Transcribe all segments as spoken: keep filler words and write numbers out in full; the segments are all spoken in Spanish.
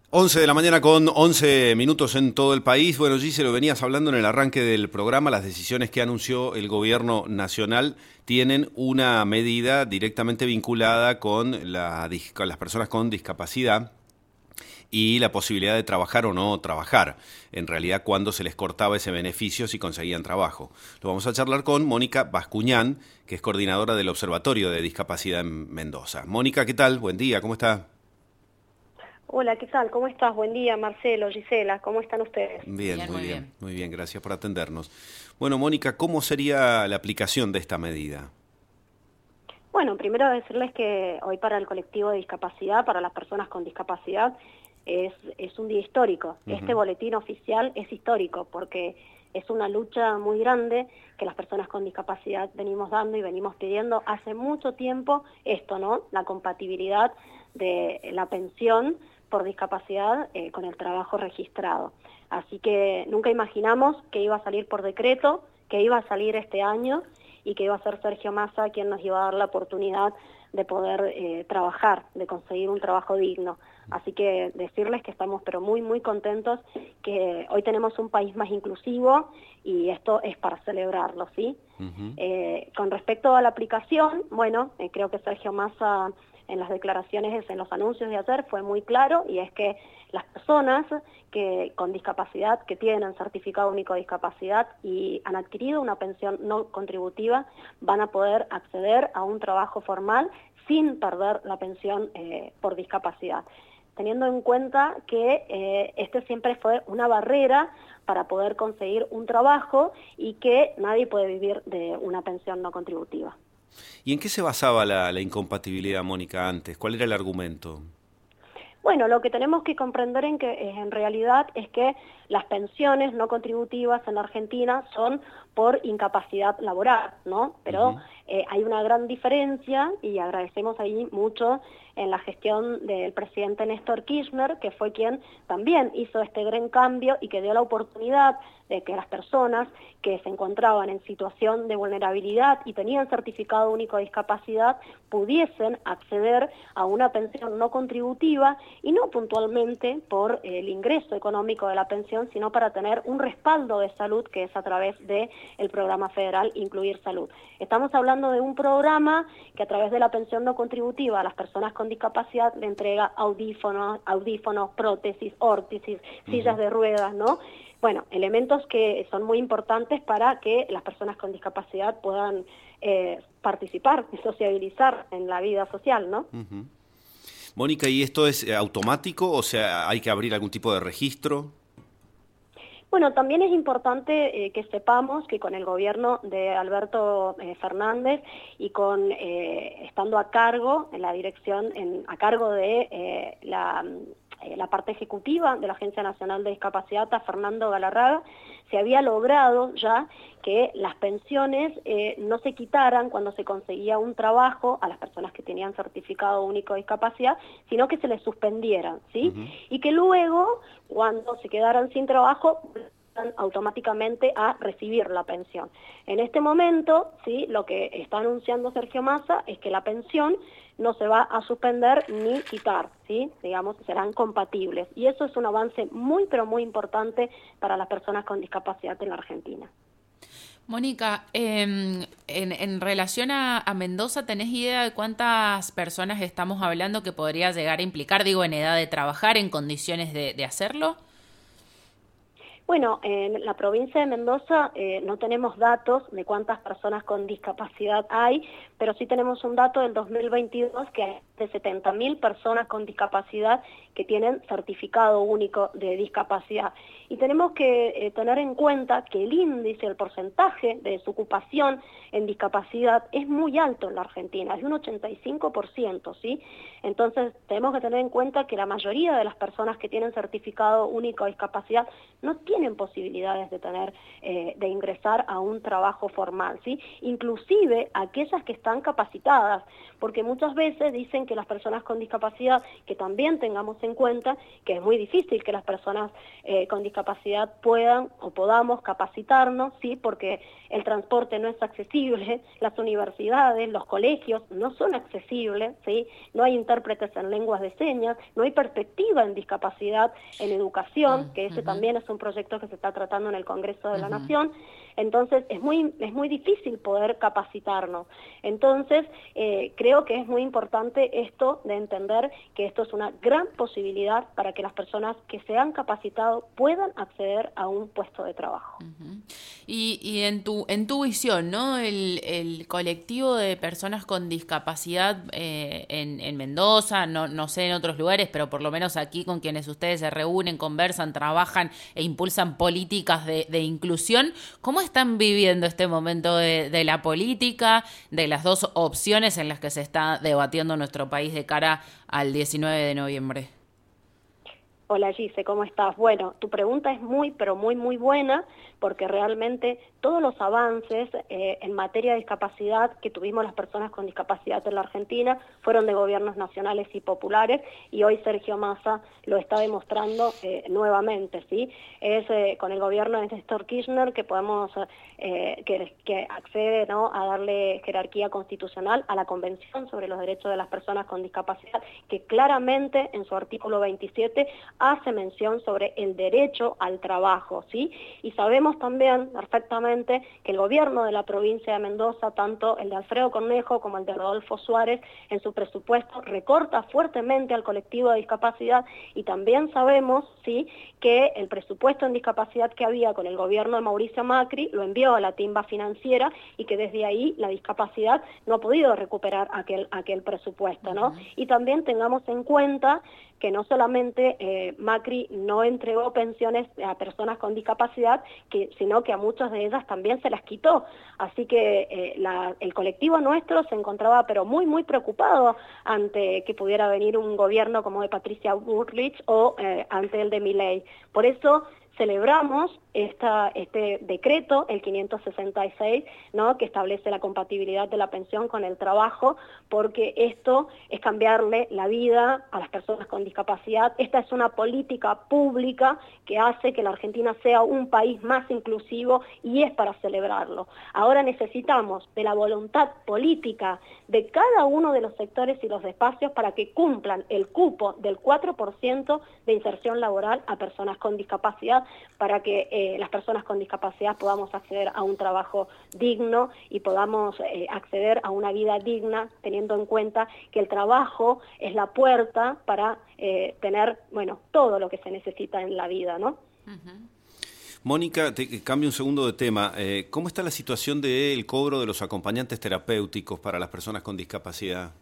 once de la mañana con once minutos en todo el país. Bueno, Gise, lo venías hablando en el arranque del programa. Las decisiones que anunció el gobierno nacional tienen una medida directamente vinculada con, la, con las personas con discapacidad y la posibilidad de trabajar o no trabajar. En realidad, cuando se les cortaba ese beneficio si conseguían trabajo. Lo vamos a charlar con Mónica Bascuñán, que es coordinadora del Observatorio de Discapacidad en Mendoza. Mónica, ¿qué tal? Buen día, ¿cómo está? Hola, ¿qué tal? ¿Cómo estás? Buen día, Marcelo, Gisela, ¿cómo están ustedes? Bien, Bien, muy muy bien, bien. muy bien, gracias por atendernos. Bueno, Mónica, ¿cómo sería la aplicación de esta medida? Bueno, primero decirles que hoy para el colectivo de discapacidad, para las personas con discapacidad, es, es un día histórico. Uh-huh. Este boletín oficial es histórico porque es una lucha muy grande que las personas con discapacidad venimos dando y venimos pidiendo hace mucho tiempo esto, ¿no? La compatibilidad de la pensión por discapacidad eh, con el trabajo registrado. Así que nunca imaginamos que iba a salir por decreto, que iba a salir este año y que iba a ser Sergio Massa quien nos iba a dar la oportunidad de poder eh, trabajar, de conseguir un trabajo digno. Así que decirles que estamos pero muy muy contentos, que hoy tenemos un país más inclusivo y esto es para celebrarlo, ¿sí? Uh-huh. Eh, con respecto a la aplicación, bueno, eh, creo que Sergio Massa en las declaraciones, en los anuncios de ayer fue muy claro, y es que las personas que con discapacidad, que tienen certificado único de discapacidad y han adquirido una pensión no contributiva, van a poder acceder a un trabajo formal sin perder la pensión eh, por discapacidad, teniendo en cuenta que eh, este siempre fue una barrera para poder conseguir un trabajo y que nadie puede vivir de una pensión no contributiva. ¿Y en qué se basaba la, la incompatibilidad, Mónica, antes? ¿Cuál era el argumento? Bueno, lo que tenemos que comprender en, que, en realidad es que las pensiones no contributivas en la Argentina son por incapacidad laboral, ¿no? Pero uh-huh. eh, hay una gran diferencia, y agradecemos ahí mucho en la gestión del presidente Néstor Kirchner, que fue quien también hizo este gran cambio y que dio la oportunidad de que las personas que se encontraban en situación de vulnerabilidad y tenían certificado único de discapacidad pudiesen acceder a una pensión no contributiva, y no puntualmente por el ingreso económico de la pensión, sino para tener un respaldo de salud, que es a través del programa federal Incluir Salud. Estamos hablando de un programa que a través de la pensión no contributiva a las personas con discapacidad le entrega audífonos, audífonos, prótesis, órtesis, uh-huh. sillas de ruedas, ¿no? Bueno, elementos que son muy importantes para que las personas con discapacidad puedan eh, participar y sociabilizar en la vida social, ¿no? Uh-huh. Mónica, ¿y esto es automático? O sea, ¿hay que abrir algún tipo de registro? Bueno, también es importante eh, que sepamos que con el gobierno de Alberto eh, Fernández y con eh, estando a cargo en la dirección, en, a cargo de eh, la, eh, la parte ejecutiva de la Agencia Nacional de Discapacidad, a Fernando Galarraga, se había logrado ya que las pensiones eh, no se quitaran cuando se conseguía un trabajo a las personas que tenían certificado único de discapacidad, sino que se les suspendieran, ¿sí? Uh-huh. Y que luego, cuando se quedaran sin trabajo, automáticamente a recibir la pensión. En este momento, sí, lo que está anunciando Sergio Massa es que la pensión no se va a suspender ni quitar, ¿sí? Digamos, serán compatibles. Y eso es un avance muy, pero muy importante para las personas con discapacidad en la Argentina. Mónica, eh, en, en relación a, a Mendoza, ¿tenés idea de cuántas personas estamos hablando que podría llegar a implicar, digo, en edad de trabajar, en condiciones de, de hacerlo? Bueno, en la provincia de Mendoza eh, no tenemos datos de cuántas personas con discapacidad hay, pero sí tenemos un dato del dos mil veintidós que hay de setenta mil personas con discapacidad que tienen certificado único de discapacidad. Y tenemos que eh, tener en cuenta que el índice, el porcentaje de desocupación en discapacidad es muy alto en la Argentina, es de un ochenta y cinco por ciento, ¿sí? Entonces tenemos que tener en cuenta que la mayoría de las personas que tienen certificado único de discapacidad no tienen posibilidades de tener, eh, de ingresar a un trabajo formal, ¿sí? Inclusive aquellas que están capacitadas, porque muchas veces dicen que que las personas con discapacidad, que también tengamos en cuenta que es muy difícil que las personas eh, con discapacidad puedan o podamos capacitarnos, ¿sí? Porque el transporte no es accesible, las universidades, los colegios no son accesibles, ¿sí? No hay intérpretes en lenguas de señas, no hay perspectiva en discapacidad en educación, uh-huh. que ese también es un proyecto que se está tratando en el Congreso de uh-huh. la Nación. Entonces es muy, es muy difícil poder capacitarnos. Entonces eh, creo que es muy importante esto de entender que esto es una gran posibilidad para que las personas que se han capacitado puedan acceder a un puesto de trabajo. Uh-huh. Y, y en tu en tu visión, ¿no? El, el colectivo de personas con discapacidad eh, en, en Mendoza, no, no sé en otros lugares, pero por lo menos aquí con quienes ustedes se reúnen, conversan, trabajan e impulsan políticas de, de inclusión, ¿cómo están viviendo este momento de, de la política, de las dos opciones en las que se está debatiendo nuestro país de cara al diecinueve de noviembre? Hola Gise, ¿cómo estás? Bueno, tu pregunta es muy, pero muy, muy buena, porque realmente todos los avances eh, en materia de discapacidad que tuvimos las personas con discapacidad en la Argentina fueron de gobiernos nacionales y populares, y hoy Sergio Massa lo está demostrando eh, nuevamente, ¿sí? Es eh, con el gobierno de Néstor Kirchner que podemos, eh, que, que accede, ¿no?, a darle jerarquía constitucional a la Convención sobre los Derechos de las Personas con Discapacidad, que claramente en su artículo veintisiete hace mención sobre el derecho al trabajo, ¿sí? Y sabemos también perfectamente que el gobierno de la provincia de Mendoza, tanto el de Alfredo Cornejo como el de Rodolfo Suárez, en su presupuesto recorta fuertemente al colectivo de discapacidad, y también sabemos, ¿sí?, que el presupuesto en discapacidad que había con el gobierno de Mauricio Macri lo envió a la timba financiera, y que desde ahí la discapacidad no ha podido recuperar aquel, aquel presupuesto, ¿no? Uh-huh. Y también tengamos en cuenta que no solamente eh, Macri no entregó pensiones a personas con discapacidad, que, sino que a muchas de ellas también se las quitó. Así que eh, la, el colectivo nuestro se encontraba pero muy, muy preocupado ante que pudiera venir un gobierno como de Patricia Bullrich o eh, ante el de Milei. Por eso celebramos esta, este decreto, el quinientos sesenta y seis, ¿no?, que establece la compatibilidad de la pensión con el trabajo, porque esto es cambiarle la vida a las personas con discapacidad. Esta es una política pública que hace que la Argentina sea un país más inclusivo, y es para celebrarlo. Ahora necesitamos de la voluntad política de cada uno de los sectores y los espacios para que cumplan el cupo del cuatro por ciento de inserción laboral a personas con discapacidad, para que eh, las personas con discapacidad podamos acceder a un trabajo digno y podamos eh, acceder a una vida digna, teniendo en cuenta que el trabajo es la puerta para eh, tener, bueno, todo lo que se necesita en la vida, ¿no? Uh-huh. Mónica, te cambio un segundo de tema. Eh, ¿Cómo está la situación del cobro de los acompañantes terapéuticos para las personas con discapacidad?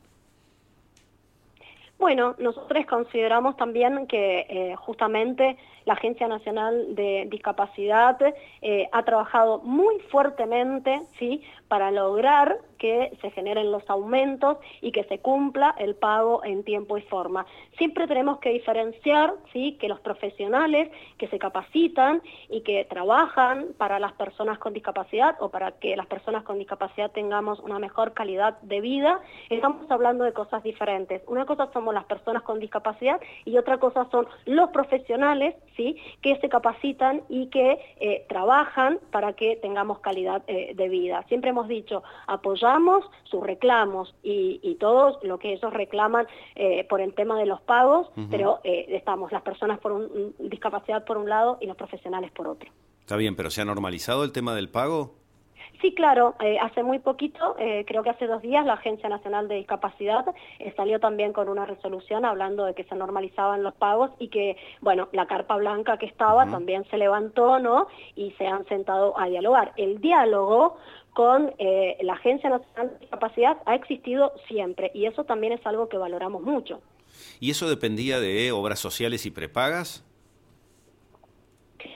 Bueno, nosotros consideramos también que eh, justamente la Agencia Nacional de Discapacidad eh, ha trabajado muy fuertemente, ¿sí?, para lograr que se generen los aumentos y que se cumpla el pago en tiempo y forma. Siempre tenemos que diferenciar, ¿sí?, que los profesionales que se capacitan y que trabajan para las personas con discapacidad, o para que las personas con discapacidad tengamos una mejor calidad de vida, estamos hablando de cosas diferentes. Una cosa somos las personas con discapacidad y otra cosa son los profesionales, ¿sí?, que se capacitan y que eh, trabajan para que tengamos calidad eh, de vida. Siempre hemos dicho, apoyamos sus reclamos y, y todo lo que ellos reclaman eh, por el tema de los pagos, uh-huh. pero eh, estamos las personas por un, discapacidad por un lado y los profesionales por otro. Está bien, pero ¿se ha normalizado el tema del pago? Sí, claro, eh, hace muy poquito, eh, creo que hace dos días, la Agencia Nacional de Discapacidad eh, salió también con una resolución hablando de que se normalizaban los pagos y que, bueno, la carpa blanca que estaba uh-huh. también se levantó, ¿no?, y se han sentado a dialogar. El diálogo con eh, la Agencia Nacional de Discapacidad ha existido siempre, y eso también es algo que valoramos mucho. ¿Y eso dependía de obras sociales y prepagas?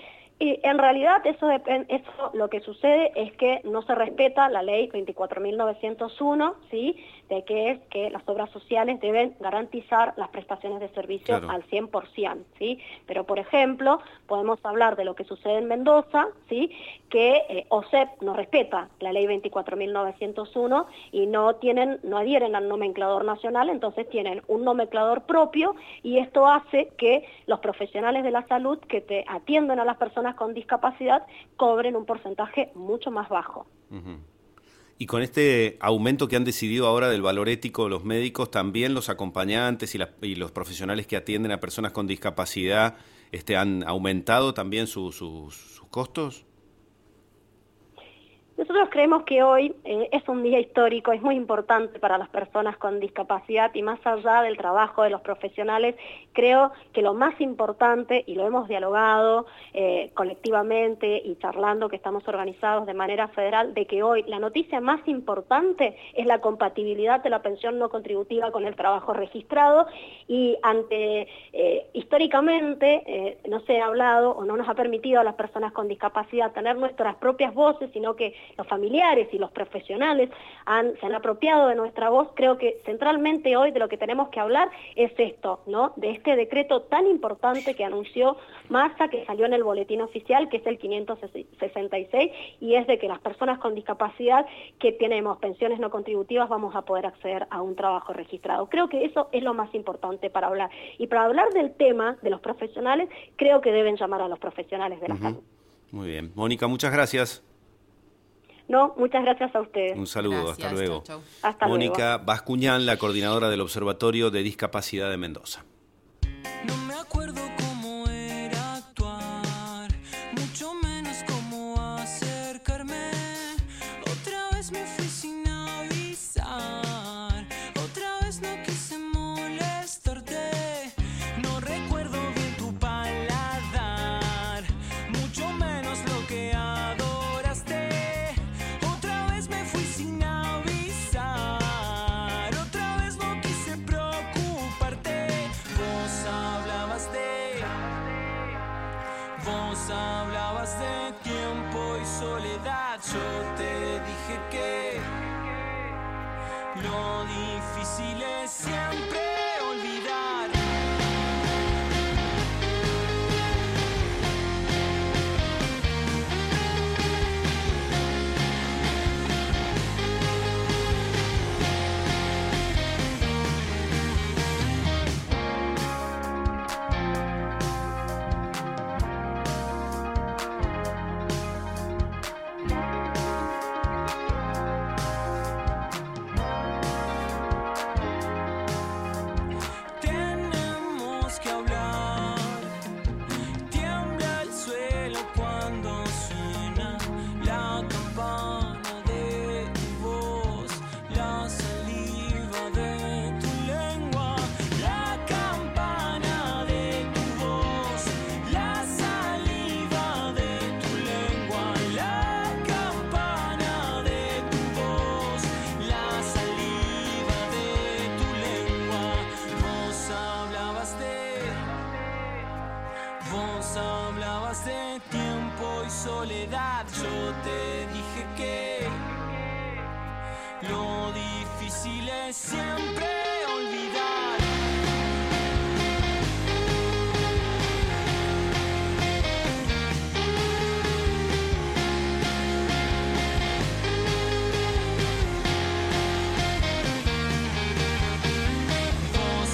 Y en realidad eso, eso lo que sucede es que no se respeta la ley veinticuatro mil novecientos uno, ¿sí? De que es que las obras sociales deben garantizar las prestaciones de servicio claro. al cien por ciento, ¿sí? Pero, por ejemplo, podemos hablar de lo que sucede en Mendoza, ¿sí? Que eh, O S E P no respeta la ley veinticuatro mil novecientos uno y no tienen, no adhieren al nomenclador nacional, entonces tienen un nomenclador propio y esto hace que los profesionales de la salud que te atienden a las personas con discapacidad cobren un porcentaje mucho más bajo. Uh-huh. Y con este aumento que han decidido ahora del valor ético los médicos, también los acompañantes y, la, y los profesionales que atienden a personas con discapacidad este, han aumentado también su, su, sus costos. Nosotros creemos que hoy eh, es un día histórico, es muy importante para las personas con discapacidad y más allá del trabajo de los profesionales, creo que lo más importante, y lo hemos dialogado eh, colectivamente y charlando que estamos organizados de manera federal, de que hoy la noticia más importante es la compatibilidad de la pensión no contributiva con el trabajo registrado y ante, eh, históricamente, eh, no se ha hablado o no nos ha permitido a las personas con discapacidad tener nuestras propias voces, sino que los familiares y los profesionales han, se han apropiado de nuestra voz. Creo que centralmente hoy de lo que tenemos que hablar es esto, ¿no? De este decreto tan importante que anunció Massa, que salió en el boletín oficial, que es el quinientos sesenta y seis, y es de que las personas con discapacidad que tenemos pensiones no contributivas vamos a poder acceder a un trabajo registrado. Creo que eso es lo más importante para hablar. Y para hablar del tema de los profesionales, creo que deben llamar a los profesionales de la uh-huh. salud. Muy bien. Mónica, muchas gracias. No, muchas gracias a ustedes. Un saludo, gracias, hasta luego. Chau, chau. Hasta Mónica luego. Bascuñán, la coordinadora del Observatorio de Discapacidad de Mendoza. No me acuerdo cómo era actuar, mucho menos cómo acercarme. Otra vez me fui sin avisar, otra vez no quise molestarte. No recuerdo bien tu paladar, mucho menos lo que adoraste. Otra vez me fui sin avisar, otra vez no quise preocuparte. Vos hablabas de, vos hablabas de tiempo y soledad. Yo te dije que lo difícil es siempre olvidar. Vos hablabas de tiempo y soledad. Yo te dije que lo difícil es siempre